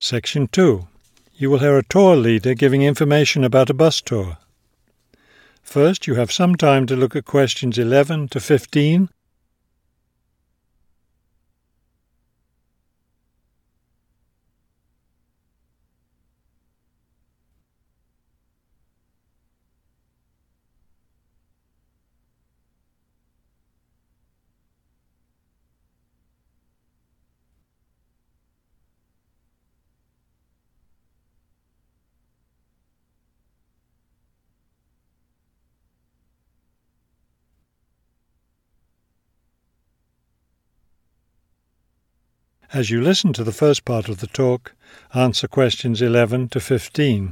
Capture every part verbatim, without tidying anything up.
Section two. You will hear a tour leader giving information about a bus tour. First, you have some time to look at questions eleven to fifteen. As you listen to the first part of the talk, answer questions eleven to fifteen.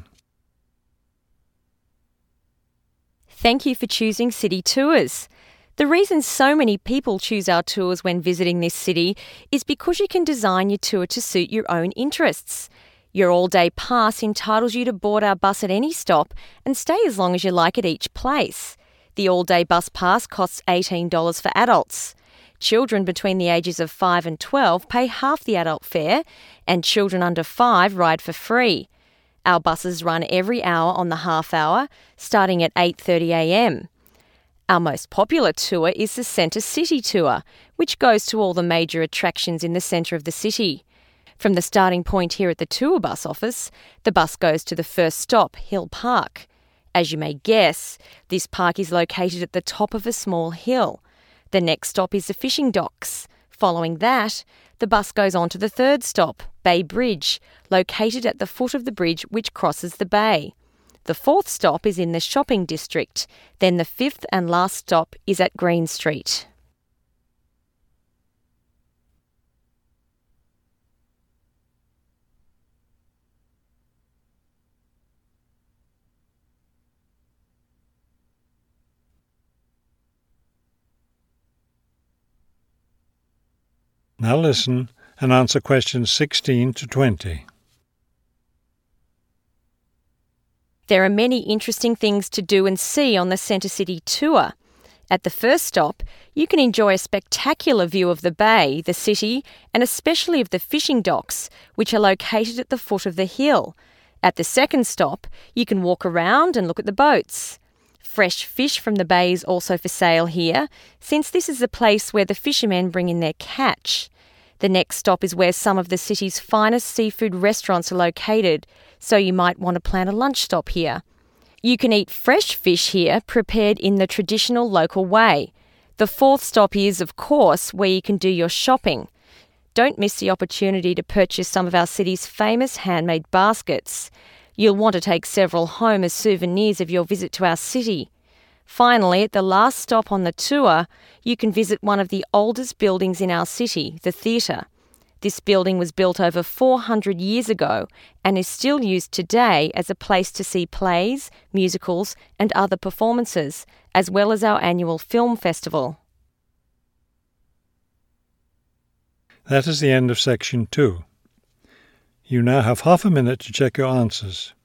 Thank you for choosing City Tours. The reason so many people choose our tours when visiting this city is because you can design your tour to suit your own interests. Your all-day pass entitles you to board our bus at any stop and stay as long as you like at each place. The all-day bus pass costs eighteen dollars for adults. Children between the ages of five and twelve pay half the adult fare, and children under five ride for free. Our buses run every hour on the half hour, starting at eight thirty a m. Our most popular tour is the Centre City Tour, which goes to all the major attractions in the centre of the city. From the starting point here at the tour bus office, the bus goes to the first stop, Hill Park. As you may guess, this park is located at the top of a small hill. The next stop is the fishing docks. Following that, the bus goes on to the third stop, Bay Bridge, located at the foot of the bridge which crosses the bay. The fourth stop is in the shopping district. Then the fifth and last stop is at Green Street. Now listen and answer questions sixteen to twenty. There are many interesting things to do and see on the Centre City Tour. At the first stop, you can enjoy a spectacular view of the bay, the city, and especially of the fishing docks, which are located at the foot of the hill. At the second stop, you can walk around and look at the boats. Fresh fish from the bay is also for sale here, since this is the place where the fishermen bring in their catch. The next stop is where some of the city's finest seafood restaurants are located, so you might want to plan a lunch stop here. You can eat fresh fish here, prepared in the traditional local way. The fourth stop is, of course, where you can do your shopping. Don't miss the opportunity to purchase some of our city's famous handmade baskets. You'll want to take several home as souvenirs of your visit to our city. Finally, at the last stop on the tour, you can visit one of the oldest buildings in our city, the theatre. This building was built over four hundred years ago and is still used today as a place to see plays, musicals and other performances, as well as our annual film festival. That is the end of section two. You now have half a minute to check your answers.